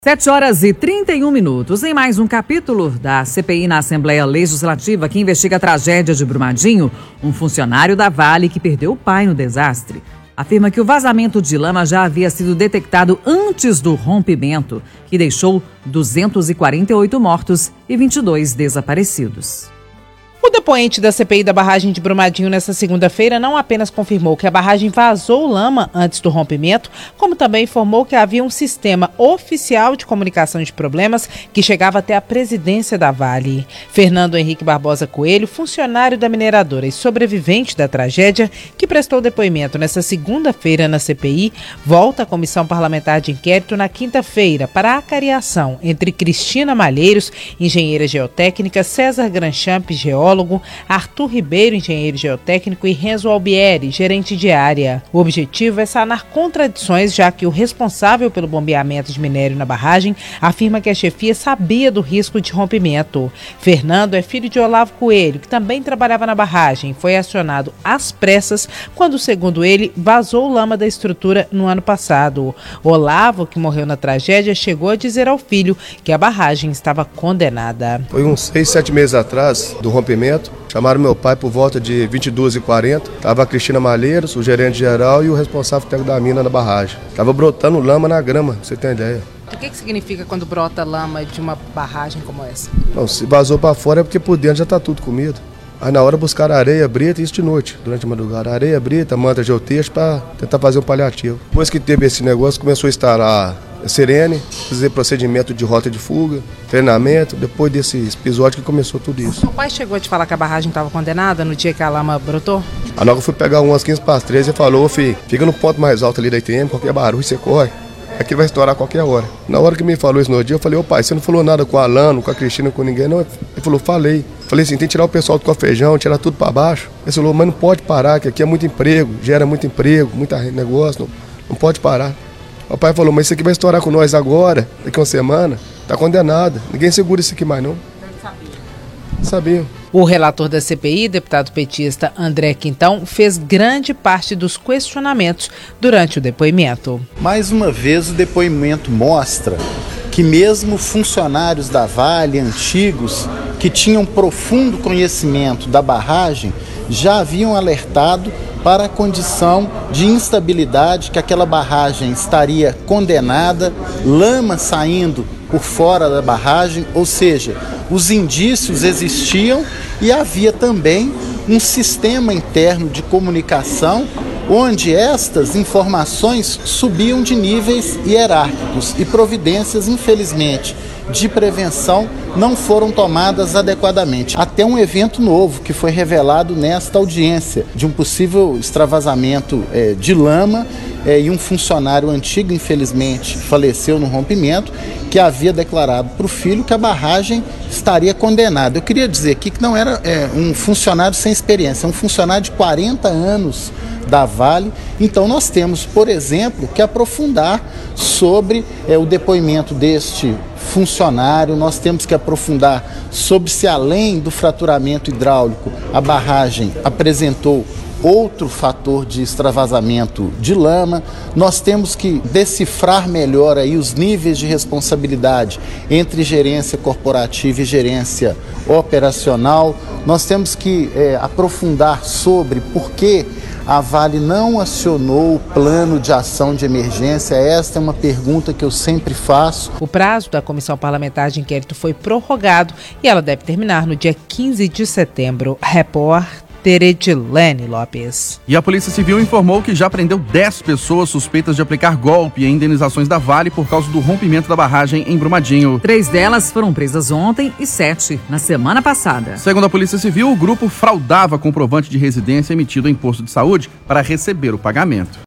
7h31, em mais um capítulo da CPI na Assembleia Legislativa que investiga a tragédia de Brumadinho, um funcionário da Vale que perdeu o pai no desastre afirma que o vazamento de lama já havia sido detectado antes do rompimento, que deixou 248 mortos e 22 desaparecidos. O depoente da CPI da barragem de Brumadinho nesta segunda-feira não apenas confirmou que a barragem vazou lama antes do rompimento, como também informou que havia um sistema oficial de comunicação de problemas que chegava até a presidência da Vale. Fernando Henrique Barbosa Coelho, funcionário da mineradora e sobrevivente da tragédia, que prestou depoimento nesta segunda-feira na CPI, volta à Comissão Parlamentar de Inquérito na quinta-feira para a acariação entre Cristina Malheiros, engenheira geotécnica, César Granchamp, geólogo, Arthur Ribeiro, engenheiro geotécnico, e Renzo Albieri, gerente de área. O objetivo é sanar contradições, já que o responsável pelo bombeamento de minério na barragem afirma que a chefia sabia do risco de rompimento. Fernando é filho de Olavo Coelho, que também trabalhava na barragem, foi acionado às pressas quando, segundo ele, vazou lama da estrutura no ano passado. Olavo, que morreu na tragédia, chegou a dizer ao filho que a barragem estava condenada. Foi uns 6, 7 meses atrás do rompimento. Chamaram meu pai por volta de 22h40. Tava a Cristina Malheiros, o gerente geral e o responsável técnico da mina na barragem. Tava brotando lama na grama, pra você ter ideia. O que significa quando brota lama de uma barragem como essa? Não, se vazou para fora é porque por dentro já tá tudo comido. Aí na hora buscaram areia, brita, isso de noite, durante a madrugada. Areia, brita, manta geotexto para tentar fazer um paliativo. Depois que teve esse negócio, começou a instalar a sirene, fazer procedimento de rota de fuga, treinamento. Depois desse episódio que começou tudo isso. O pai chegou a te falar que a barragem estava condenada no dia que a lama brotou? A hora que eu fui pegar umas 15:13 e falou: filho, fica no ponto mais alto ali da ITM, qualquer barulho você corre. Aqui vai estourar a qualquer hora. Na hora que me falou isso no dia, eu falei: ô pai, você não falou nada com o Alano, com a Cristina, com ninguém, não? Ele falou: falei. Falei assim: tem que tirar o pessoal do cafejão, tirar tudo para baixo. Ele falou: mas não pode parar, que aqui é muito emprego, gera muito emprego, muito negócio, não pode parar. O pai falou: mas isso aqui vai estourar com nós agora, daqui a uma semana, tá condenado, ninguém segura isso aqui mais não. Sabia. O relator da CPI, deputado petista André Quintão, fez grande parte dos questionamentos durante o depoimento. Mais uma vez, o depoimento mostra que mesmo funcionários da Vale, antigos, que tinham profundo conhecimento da barragem, já haviam alertado para a condição de instabilidade, que aquela barragem estaria condenada, lama saindo por fora da barragem, ou seja, os indícios existiam e havia também um sistema interno de comunicação onde estas informações subiam de níveis hierárquicos e providências, infelizmente, de prevenção não foram tomadas adequadamente. Até um evento novo que foi revelado nesta audiência de um possível extravasamento de lama e um funcionário antigo, infelizmente, faleceu no rompimento, que havia declarado para o filho que a barragem estaria condenada. Eu queria dizer aqui que não era um funcionário sem experiência, é um funcionário de 40 anos da Vale. Então nós temos, por exemplo, que aprofundar sobre o depoimento deste funcionário, nós temos que aprofundar sobre se, além do fraturamento hidráulico, a barragem apresentou outro fator de extravasamento de lama. Nós temos que decifrar melhor aí os níveis de responsabilidade entre gerência corporativa e gerência operacional. Nós temos que aprofundar sobre por que a Vale não acionou o plano de ação de emergência. Esta é uma pergunta que eu sempre faço. O prazo da Comissão Parlamentar de Inquérito foi prorrogado e ela deve terminar no dia 15 de setembro. Repórter Edilene Lopes. E a Polícia Civil informou que já prendeu 10 pessoas suspeitas de aplicar golpe em indenizações da Vale por causa do rompimento da barragem em Brumadinho. 3 delas foram presas ontem e 7 na semana passada. Segundo a Polícia Civil, o grupo fraudava comprovante de residência emitido em posto de saúde para receber o pagamento.